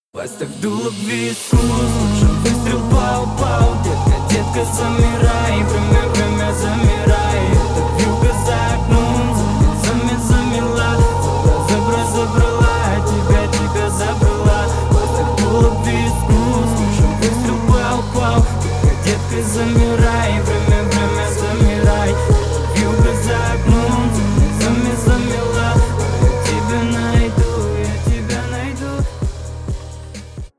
Поставь дуло в виску, слушай выстрел, пау-пау. Детка, детка, замирай,